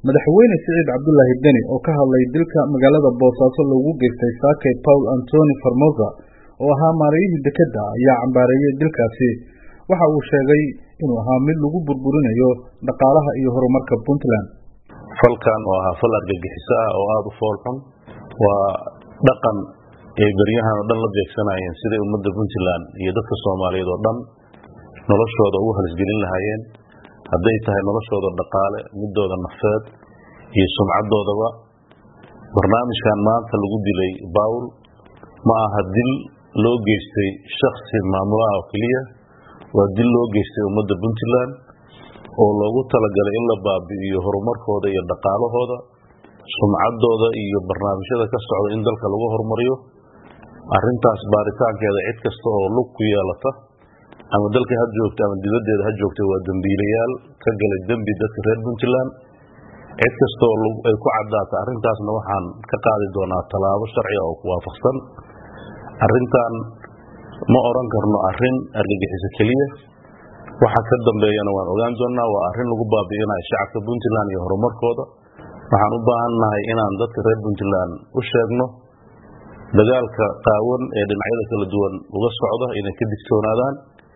madaxweyne Siciid Cabdullaahi Deni oo ka hadlay dilka magaalada Boosaaso loogu geystay saakay Paul Anthony Formosa oo ahaa maarayihii dekedda ayaa cambaareeyay dilkaasi. Waxa uu sheegay inuu ahaa mid lagu burburinayo dhaqaalaha iyo horumarka Puntland. Falkan oo ahaa fal argagixis ah oo aad u fool xun waa dhaqan ay baryahan oo dhan la beegsanayeen sidii ummadda Puntland iyo dadka Soomaaliyeed oo dhan noloshooda ugu halisgelin lahaayeen hadday tahay noloshooda dhaqaale midooda nafeed iyo sumcadoodaba. barnaamijkan maanta lagu dilay Paul ma aha dil loo geystay shakhsi maamulaha oo kaliya, waa dil loo geystay ummadda Puntland oo loogu talagalay in la baabi'iyo horumarkooda iyo dhaqaalahooda, sumcadooda iyo barnaamijyada ka socda in dalka lagu horumariyo. arrintaas baaritaankeeda cid kasta oo lug ku yeelata ama dalka ha joogto ama dibaddeeda ha joogto waa dambiilayaal ka galay dambi dadka reer Puntland. cid kasta oo ay ku cadaato arrintaasna waxaan ka qaadi doonaa tallaabo sharci oo ku waafaqsan. arrintan ma oran karno arrin argagixis kaliya, waxa ka dambeeyana waan ogaan doonaa waa arrin lagu baabi'inayo shacabka Puntland iyo horumarkooda. waxaan u baahannahay inaan dadka reer Puntland u sheegno dagaalka qaawan ee dhinacyada kala duwan uga socda inay ka digtoonaadaan,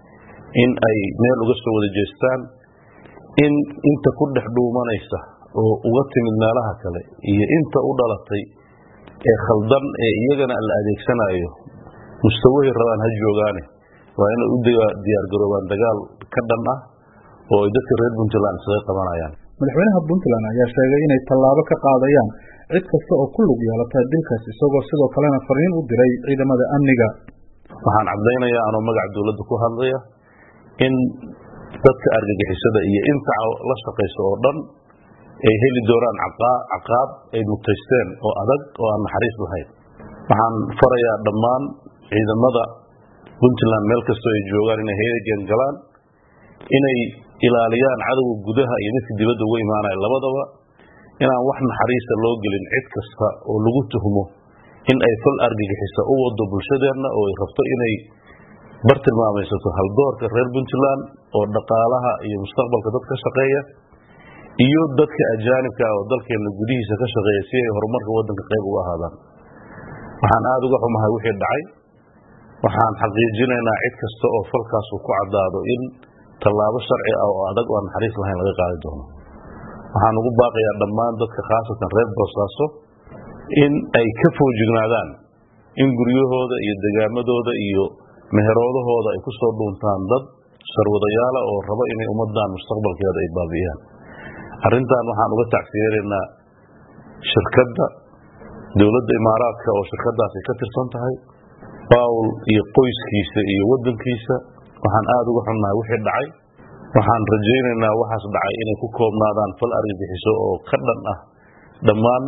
in ay meel uga soo wada jeestaan, in inta ku dhex dhuumanaysa oo uga timid meelaha kale iyo inta u dhalatay ee khaldan ee iyagana la adeegsanayo mustawahii rabaan ha joogaane waa inay u diyaar garoobaan dagaal ka dhan ah oo ay dadka reer Puntland isaga qabanayaan. madaxweynaha Puntland ayaa sheegay inay tallaabo ka qaadayaan cid kasta oo ku lug yeelata dilkaas, isagoo sidoo kalena fariin u diray ciidamada amniga. waxaan cadaynayaa anoo magaca dawladda ku hadlaya in dadka argagixisada iyo inta la shaqayso oo dhan ay heli doonaan caqaab ay mutaysteen oo adag oo aan naxariis lahayn. waxaan farayaa dhammaan ciidamada Puntland meel kasta ay joogaan inay heegan galaan, inay ilaaliyaan cadawga gudaha iyo midka dibadda uga imaanaya labadaba, inaan wax naxariista loo gelin cid kasta oo lagu tuhmo in ay fal argagixisa u wado bulshadeenna oo ay rabto inay bartilmaamaysato haldoorka reer Puntland oo dhaqaalaha iyo mustaqbalka dadka ka shaqeeya iyo dadka ajaanibka oo dalkeena gudihiisa ka shaqeeya si ay horumarka waddanka qayb uga ahaadaan. waxaan aad uga xumahay wixii dhacay. waxaan xaqiijinaynaa cid kasta oo falkaas uu ku caddaado in tallaabo sharci ah oo adag oo aan naxariis lahayn laga qaadi doono. waxaan ugu baaqayaa dhammaan dadka khaasatan reer Boosaaso in ay ka foojignaadaan in guryahooda iyo degaamadooda iyo meheroodahooda ay ku soo dhuuntaan dad sarwadayaala oo raba inay ummadan mustaqbalkeeda ay baabi'iyaan. arrintan waxaan uga tacsiyeynaa shirkadda dawladda Imaaraadka oo shirkadaas ay ka tirsan tahay, Paul iyo qoyskiisa iyo waddankiisa. waxaan aad uga xunnahay wixii dhacay. waxaan rajaynaynaa waxaas dhacay inay ku koobnaadaan fal argagixiso oo ka dhan ah dhammaan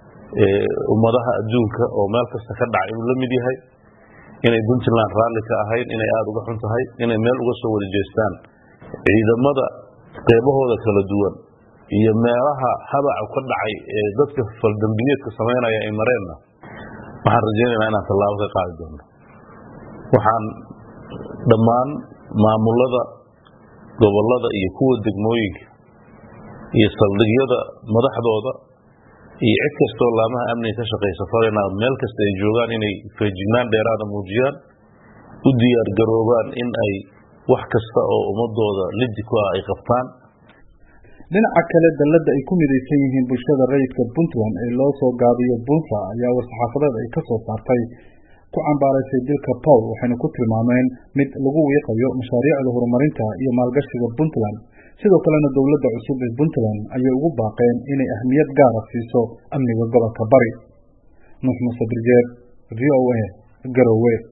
ummadaha adduunka oo meel kasta ka dhacay inuu la mid yahay, inay Puntland raalli ka ahayn, inay aad uga xun tahay, inay meel uga soo wada jeestaan ciidamada qaybahooda kala duwan iyo meelaha habaca ka dhacay ee dadka faldambiyeedka sameynaya ay mareenna. waxaan rajaynaynaa inaan tallaabo ka qaadi doono. waxaan dhammaan maamulada gobolada iyo kuwa degmooyinka iyo saldhigyada madaxdooda iyo cid kastoo laamaha amniga ka shaqeysa faraynaa meel kasta ay joogaan inay feejignaan dheeraada muujiyaan, u diyaar garoobaan in ay wax kasta oo ummadooda liddi ku ah ay qabtaan. dhinaca kale, dalladda ay ku midaysan yihiin bulshada rayidka Puntland ee loo soo gaabiyo Bunsa ayaa war-saxaafadeed ay ka soo saartay ku cambaaraysay dilka Paul, waxayna ku tilmaameen mid lagu wiiqayo mashaariicda horumarinta iyo maalgashiga Puntland. sidoo kalena dawladda cusub ee Puntland ayay ugu baaqeen inay ahmiyad gaar ah siiso amniga gobolka Bari. Nuux Muuse Birjeer, VOA, Garowe.